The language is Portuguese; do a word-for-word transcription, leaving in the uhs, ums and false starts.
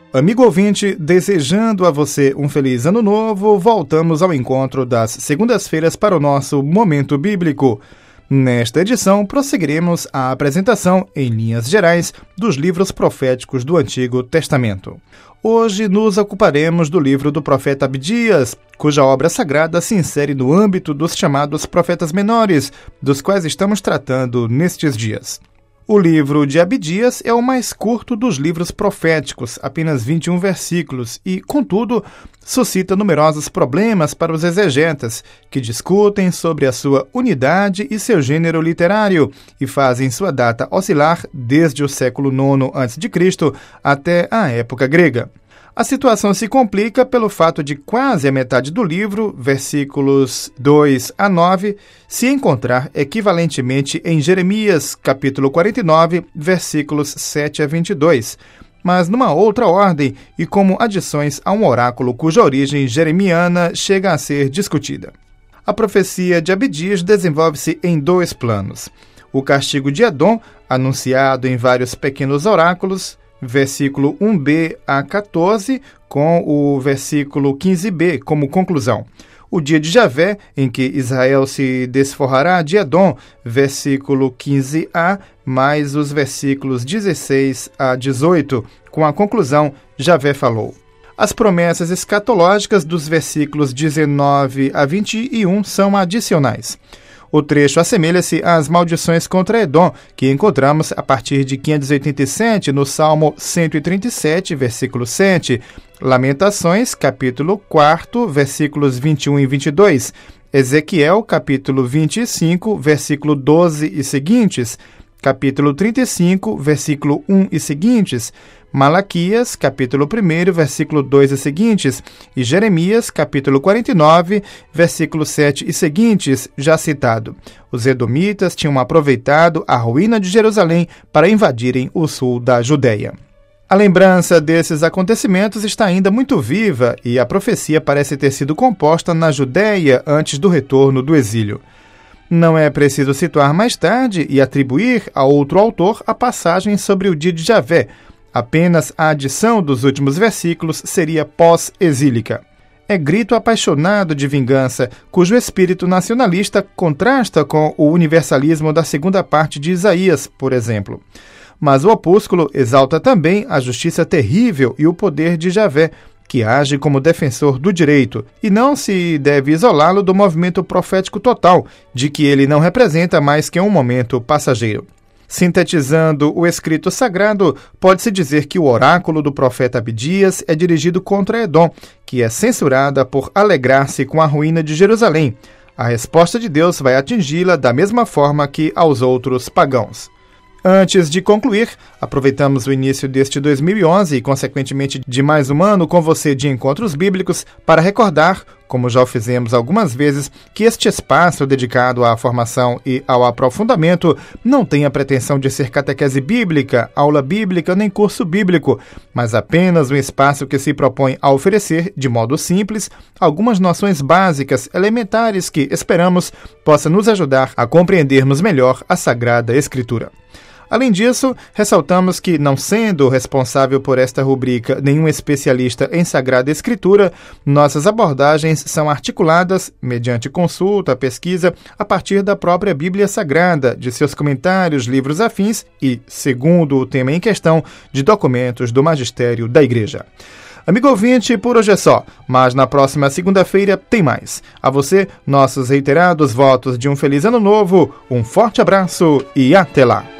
Amigo ouvinte, desejando a você um feliz ano novo, voltamos ao encontro das segundas-feiras para o nosso Momento Bíblico. Nesta edição, prosseguiremos a apresentação, em linhas gerais, dos livros proféticos do Antigo Testamento. Hoje nos ocuparemos do livro do profeta Abdias, cuja obra sagrada se insere no âmbito dos chamados profetas menores, dos quais estamos tratando nestes dias. O livro de Abdias é o mais curto dos livros proféticos, apenas vinte e um versículos, e, contudo, suscita numerosos problemas para os exegetas, que discutem sobre a sua unidade e seu gênero literário, e fazem sua data oscilar desde o século nono antes de Cristo até a época grega. A situação se complica pelo fato de quase a metade do livro, versículos dois a nove, se encontrar equivalentemente em Jeremias, capítulo quarenta e nove, versículos sete a vinte e dois, mas numa outra ordem e como adições a um oráculo cuja origem jeremiana chega a ser discutida. A profecia de Abdias desenvolve-se em dois planos. O castigo de Edom, anunciado em vários pequenos oráculos, versículo um b a quatorze, com o versículo quinze b como conclusão. O dia de Javé, em que Israel se desforrará de Edom, versículo quinze a, mais os versículos dezesseis a dezoito, com a conclusão, Javé falou. As promessas escatológicas dos versículos dezenove a vinte e um são adicionais. O trecho assemelha-se às maldições contra Edom, que encontramos a partir de quinhentos e oitenta e sete no Salmo cento e trinta e sete, versículo sete, Lamentações, capítulo quatro, versículos vinte e um e vinte e dois, Ezequiel, capítulo vinte e cinco, versículo doze e seguintes, capítulo trinta e cinco, versículo um e seguintes, Malaquias, capítulo um, versículo dois e seguintes, e Jeremias, capítulo quarenta e nove, versículo sete e seguintes, já citado. Os edomitas tinham aproveitado a ruína de Jerusalém para invadirem o sul da Judéia. A lembrança desses acontecimentos está ainda muito viva e a profecia parece ter sido composta na Judéia antes do retorno do exílio. Não é preciso situar mais tarde e atribuir a outro autor a passagem sobre o dia de Javé. Apenas a adição dos últimos versículos seria pós-exílica. É grito apaixonado de vingança, cujo espírito nacionalista contrasta com o universalismo da segunda parte de Isaías, por exemplo. Mas o opúsculo exalta também a justiça terrível e o poder de Javé, que age como defensor do direito, e não se deve isolá-lo do movimento profético total, de que ele não representa mais que um momento passageiro. Sintetizando o escrito sagrado, pode-se dizer que o oráculo do profeta Abdias é dirigido contra Edom, que é censurada por alegrar-se com a ruína de Jerusalém. A resposta de Deus vai atingi-la da mesma forma que aos outros pagãos. Antes de concluir, aproveitamos o início deste dois mil e onze e, consequentemente, de mais um ano com você de Encontros Bíblicos para recordar, como já o fizemos algumas vezes, que este espaço dedicado à formação e ao aprofundamento não tem a pretensão de ser catequese bíblica, aula bíblica nem curso bíblico, mas apenas um espaço que se propõe a oferecer, de modo simples, algumas noções básicas, elementares que, esperamos, possa nos ajudar a compreendermos melhor a Sagrada Escritura. Além disso, ressaltamos que, não sendo responsável por esta rubrica nenhum especialista em Sagrada Escritura, nossas abordagens são articuladas, mediante consulta, pesquisa, a partir da própria Bíblia Sagrada, de seus comentários, livros afins e, segundo o tema em questão, de documentos do magistério da Igreja. Amigo ouvinte, por hoje é só, mas na próxima segunda-feira tem mais. A você, nossos reiterados votos de um feliz ano novo, um forte abraço e até lá!